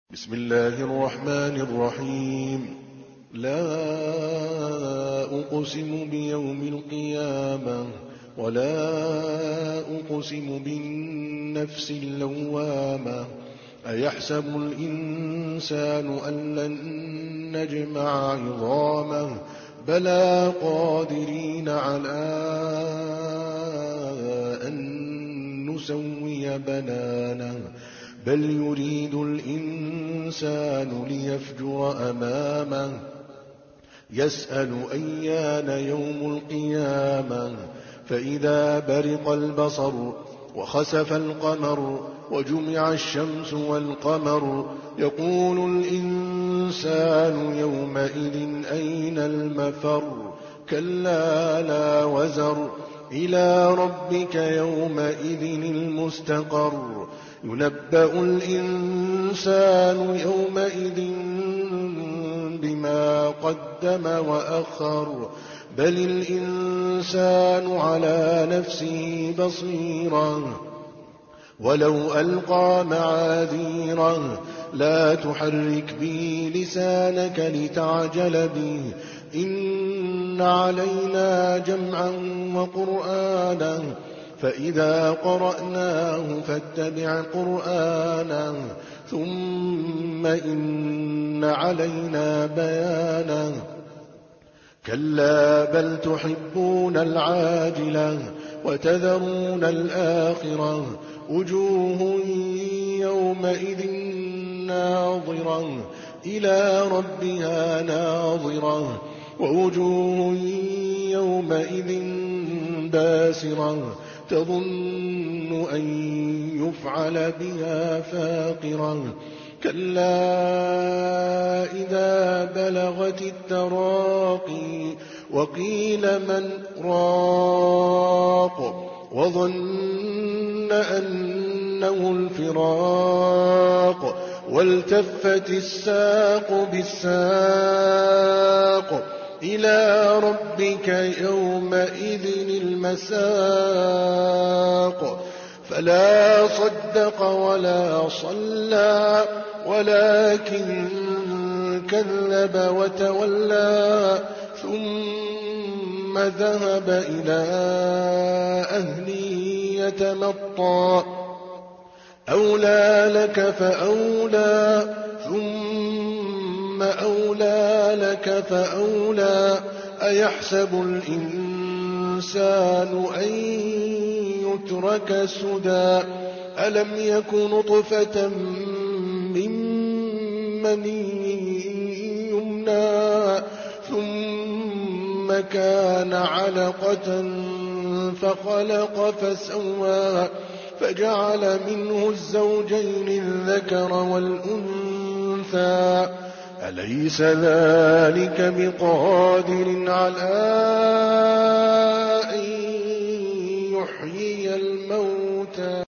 بسم الله الرحمن الرحيم. لا أقسم بيوم القيامة ولا أقسم بالنفس اللوامة أيحسب الإنسان أن لن نجمع عظامه بلى قادرين على أن نسوي بنانه بل يريد الإنسان ليفجر أمامه يسأل أيان يوم القيامة فإذا برق البصر وخسف القمر وجمع الشمس والقمر يقول الإنسان يومئذ أين المفر كلا لا وزر إلى ربك يومئذ المستقر ينبأ الإنسان يومئذ بما قدم وأخر بل الإنسان على نفسه بصيرة ولو ألقى معاذيره لا تحرك به لسانك لتعجل به إن علينا جمعا وقرآنا فإذا قرأناه فاتبع قرآنه ثم إن علينا بيانه كلا بل تحبون العاجلة وتذرون الآخرة وجوه يومئذ ناظرة إلى ربها ناظرة ووجوه يومئذ باسرة تظن أن يفعل بها فاقرة كلا إذا بلغت التراقي وقيل من راق وظن أنه الفراق والتفت الساق بالساق إلى ربك يومئذ المساق فلا صدق ولا صلى ولكن كذب وتولى ثم ذهب إلى أهله يتمطى أولى لك فأولى ثم أولى لك فأولى أيحسب الإنسان أن يترك سدى ألم يك نطفة من مني يمنى ثم كان علقة فخلق فسوى فجعل منه الزوجين الذكر والأنثى أليس ذلك بقادر على أن يحيي الموتى